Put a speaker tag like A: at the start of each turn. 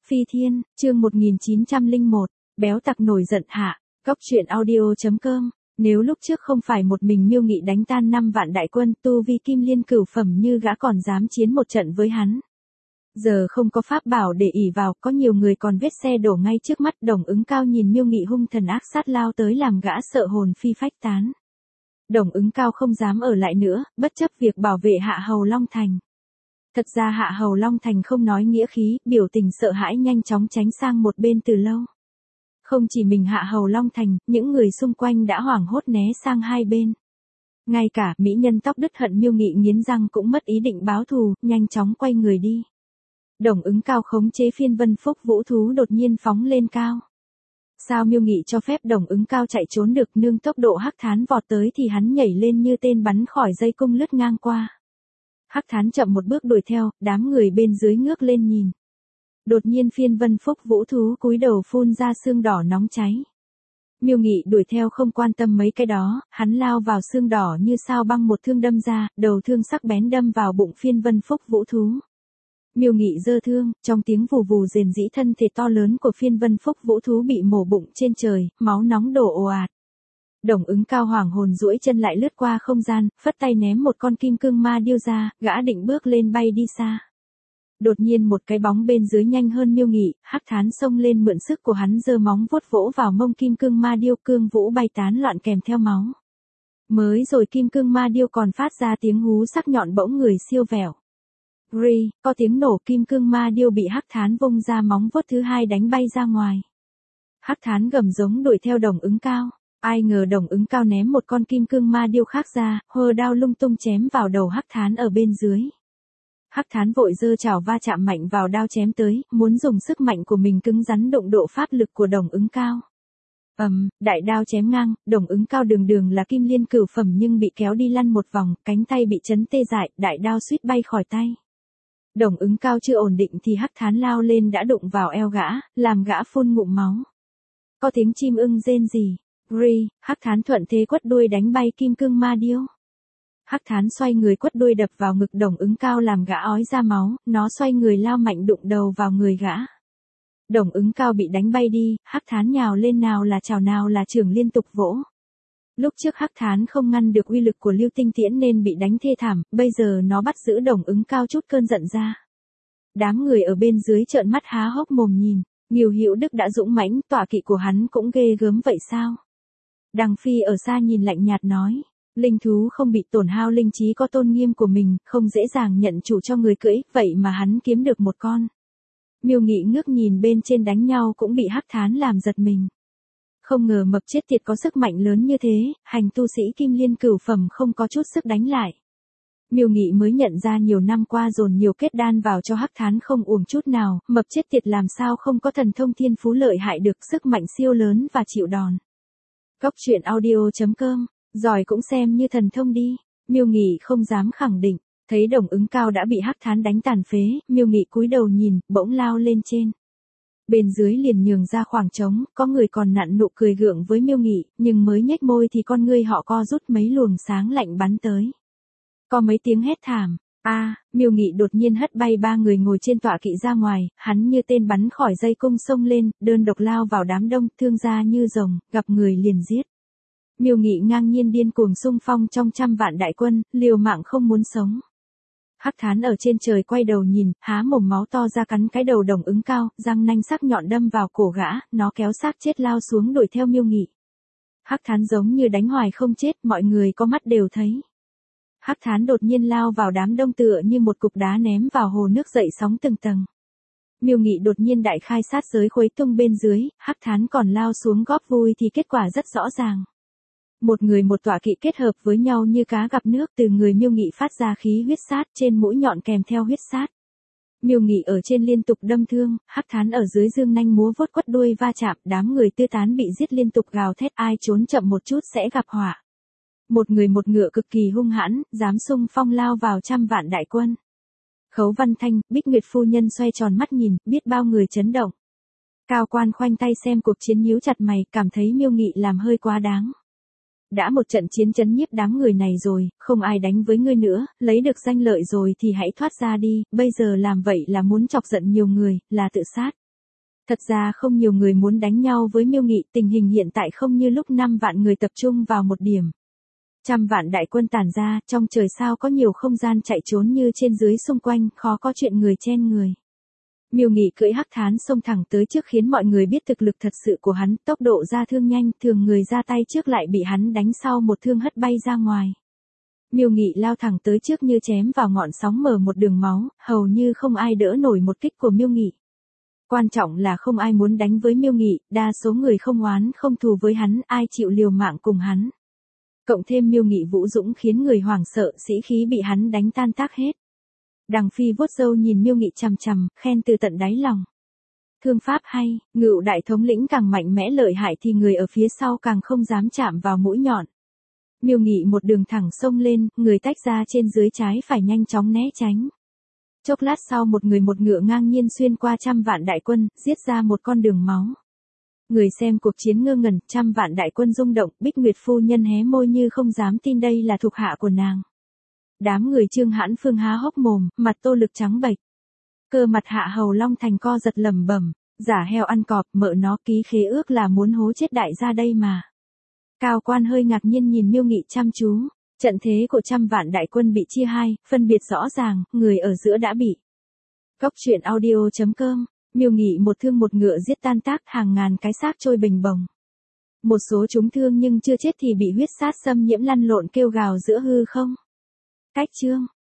A: Phi Thiên, chương 1901, béo tặc nổi giận hạ, góc truyện audio.com. Nếu lúc trước không phải một mình Miêu Nghị đánh tan 5 vạn đại quân, tu vi kim liên cửu phẩm như gã còn dám chiến một trận với hắn. Giờ không có pháp bảo để ỷ vào, có nhiều người còn vết xe đổ ngay trước mắt. Đồng Ứng Cao nhìn Miêu Nghị hung thần ác sát lao tới làm gã sợ hồn phi phách tán. Đồng Ứng Cao không dám ở lại nữa, bất chấp việc bảo vệ Hạ Hầu Long Thành. Thật ra Hạ Hầu Long Thành không nói nghĩa khí, biểu tình sợ hãi nhanh chóng tránh sang một bên từ lâu. Không chỉ mình Hạ Hầu Long Thành, những người xung quanh đã hoảng hốt né sang hai bên. Ngay cả mỹ nhân tóc đứt hận Miêu Nghị nghiến răng cũng mất ý định báo thù, nhanh chóng quay người đi. Đồng Ứng Cao khống chế phiên vân phúc vũ thú đột nhiên phóng lên cao. Sao Miêu Nghị cho phép Đồng Ứng Cao chạy trốn được, nương tốc độ Hắc Thán vọt tới thì hắn nhảy lên như tên bắn khỏi dây cung lướt ngang qua. Hắc Thán chậm một bước đuổi theo, đám người bên dưới ngước lên nhìn. Đột nhiên phiên vân phúc vũ thú cúi đầu phun ra xương đỏ nóng cháy. Miêu Nghị đuổi theo không quan tâm mấy cái đó, hắn lao vào xương đỏ như sao băng một thương đâm ra, đầu thương sắc bén đâm vào bụng phiên vân phúc vũ thú. Miêu Nghị giơ thương, trong tiếng vù vù rền rĩ thân thể to lớn của phiên vân phúc vũ thú bị mổ bụng trên trời, máu nóng đổ ồ ạt. Đồng Ứng Cao hoảng hồn duỗi chân lại lướt qua không gian, phất tay ném một con kim cương ma điêu ra, gã định bước lên bay đi xa. Đột nhiên một cái bóng bên dưới nhanh hơn Miêu Nghị, Hắc Thán xông lên mượn sức của hắn giơ móng vuốt vỗ vào mông kim cương ma điêu, cương vũ bay tán loạn kèm theo máu. Mới rồi kim cương ma điêu còn phát ra tiếng hú sắc nhọn bỗng người siêu vẹo. Ri, có tiếng nổ, kim cương ma điêu bị Hắc Thán vung ra móng vuốt thứ hai đánh bay ra ngoài. Hắc Thán gầm giống đuổi theo Đồng Ứng Cao. Ai ngờ Đồng Ứng Cao ném một con kim cương ma điêu khác ra, hơ đao lung tung chém vào đầu Hắc Thán ở bên dưới. Hắc Thán vội giơ chảo va chạm mạnh vào đao chém tới, muốn dùng sức mạnh của mình cứng rắn đụng độ pháp lực của Đồng Ứng Cao. Đại đao chém ngang, Đồng Ứng Cao đường là kim liên cửu phẩm nhưng bị kéo đi lăn một vòng, cánh tay bị chấn tê dại, đại đao suýt bay khỏi tay. Đồng Ứng Cao chưa ổn định thì Hắc Thán lao lên đã đụng vào eo gã, làm gã phun ngụm máu. Có tiếng chim ưng rên rỉ. Ri, Hắc Thán thuận thế quất đuôi đánh bay kim cương ma điêu. Hắc Thán xoay người quất đuôi đập vào ngực Đồng Ứng Cao làm gã ói ra máu, nó xoay người lao mạnh đụng đầu vào người gã. Đồng Ứng Cao bị đánh bay đi, Hắc Thán nhào lên nào là chào nào là chưởng liên tục vỗ. Lúc trước Hắc Thán không ngăn được uy lực của Lưu Tinh Tiễn nên bị đánh thê thảm, bây giờ nó bắt giữ Đồng Ứng Cao chút cơn giận ra. Đám người ở bên dưới trợn mắt há hốc mồm nhìn, Nghiêu Hữu Đức đã dũng mãnh, tọa kỵ của hắn cũng ghê gớm vậy sao? Đằng Phi ở xa nhìn lạnh nhạt nói, linh thú không bị tổn hao linh trí có tôn nghiêm của mình, không dễ dàng nhận chủ cho người cưỡi, vậy mà hắn kiếm được một con. Miêu Nghị ngước nhìn bên trên đánh nhau cũng bị Hắc Thán làm giật mình. Không ngờ mập chết tiệt có sức mạnh lớn như thế, hành tu sĩ kim liên cửu phẩm không có chút sức đánh lại. Miêu Nghị mới nhận ra nhiều năm qua dồn nhiều kết đan vào cho Hắc Thán không uổng chút nào, mập chết tiệt làm sao không có thần thông thiên phú lợi hại được, sức mạnh siêu lớn và chịu đòn. Góc truyện audio.com, giỏi cũng xem như thần thông đi. Miêu Nghị không dám khẳng định, thấy Đồng Ứng Cao đã bị Hắc Thán đánh tàn phế, Miêu Nghị cúi đầu nhìn, bỗng lao lên trên. Bên dưới liền nhường ra khoảng trống, có người còn nặn nụ cười gượng với Miêu Nghị, nhưng mới nhếch môi thì con ngươi họ co rút, mấy luồng sáng lạnh bắn tới. Có mấy tiếng hét thảm. Miêu Nghị đột nhiên hất bay ba người ngồi trên tọa kỵ ra ngoài, hắn như tên bắn khỏi dây cung xông lên, đơn độc lao vào đám đông, thương ra như rồng, gặp người liền giết. Miêu Nghị ngang nhiên điên cuồng xung phong trong trăm vạn đại quân, liều mạng không muốn sống. Hắc Thán ở trên trời quay đầu nhìn, há mồm máu to ra cắn cái đầu Đồng Ứng Cao, răng nanh sắc nhọn đâm vào cổ gã, nó kéo xác chết lao xuống đuổi theo Miêu Nghị. Hắc Thán giống như đánh hoài không chết, mọi người có mắt đều thấy. Hắc Thán đột nhiên lao vào đám đông tựa như một cục đá ném vào hồ nước dậy sóng từng tầng. Miêu Nghị đột nhiên đại khai sát giới khuấy tung bên dưới, Hắc Thán còn lao xuống góp vui thì kết quả rất rõ ràng. Một người một tọa kỵ kết hợp với nhau như cá gặp nước, từ người Miêu Nghị phát ra khí huyết sát, trên mũi nhọn kèm theo huyết sát. Miêu Nghị ở trên liên tục đâm thương, Hắc Thán ở dưới dương nanh múa vuốt quất đuôi va chạm, đám người tứ tán bị giết liên tục gào thét, ai trốn chậm một chút sẽ gặp họa. Một người một ngựa cực kỳ hung hãn, dám xung phong lao vào trăm vạn đại quân. Khấu Văn Thanh, Bích Nguyệt phu nhân xoay tròn mắt nhìn, biết bao người chấn động. Cao Quan khoanh tay xem cuộc chiến nhíu chặt mày, cảm thấy Miêu Nghị làm hơi quá đáng. Đã một trận chiến chấn nhiếp đám người này rồi, không ai đánh với ngươi nữa, lấy được danh lợi rồi thì hãy thoát ra đi, bây giờ làm vậy là muốn chọc giận nhiều người, là tự sát. Thật ra không nhiều người muốn đánh nhau với Miêu Nghị, tình hình hiện tại không như lúc 5 vạn người tập trung vào một điểm. Trăm vạn đại quân tản ra, trong trời sao có nhiều không gian chạy trốn như trên dưới xung quanh, khó có chuyện người chen người. Miêu Nghị cưỡi hắc thán xông thẳng tới trước khiến mọi người biết thực lực thật sự của hắn, tốc độ ra thương nhanh, thường người ra tay trước lại bị hắn đánh sau một thương hất bay ra ngoài. Miêu Nghị lao thẳng tới trước như chém vào ngọn sóng mở một đường máu, hầu như không ai đỡ nổi một kích của Miêu Nghị. Quan trọng là không ai muốn đánh với Miêu Nghị, đa số người không oán không thù với hắn, ai chịu liều mạng cùng hắn. Cộng thêm Miêu Nghị vũ dũng khiến người hoảng sợ, sĩ khí bị hắn đánh tan tác hết. Đằng Phi vuốt râu nhìn Miêu Nghị chằm chằm, khen từ tận đáy lòng. Thương pháp hay, Ngưu đại thống lĩnh càng mạnh mẽ lợi hại thì người ở phía sau càng không dám chạm vào mũi nhọn. Miêu Nghị một đường thẳng xông lên, người tách ra trên dưới trái phải nhanh chóng né tránh. Chốc lát sau một người một ngựa ngang nhiên xuyên qua trăm vạn đại quân, giết ra một con đường máu. Người xem cuộc chiến ngơ ngẩn, trăm vạn đại quân rung động, Bích Nguyệt phu nhân hé môi như không dám tin đây là thuộc hạ của nàng. Đám người Trương Hãn Phương há hốc mồm, mặt Tô Lực trắng bệch. Cơ mặt Hạ Hầu Long Thành co giật lẩm bẩm, giả heo ăn cọp, mợ nó ký khế ước là muốn hố chết đại gia đây mà. Cao Quan hơi ngạc nhiên nhìn Miêu Nghị chăm chú. Trận thế của trăm vạn đại quân bị chia hai, phân biệt rõ ràng, người ở giữa đã bị. Góc truyện audio.com, Miêu Nghị một thương một ngựa giết tan tác, hàng ngàn cái xác trôi bình bồng. Một số chúng thương nhưng chưa chết thì bị huyết sát xâm nhiễm lăn lộn kêu gào giữa hư không. Cách chương.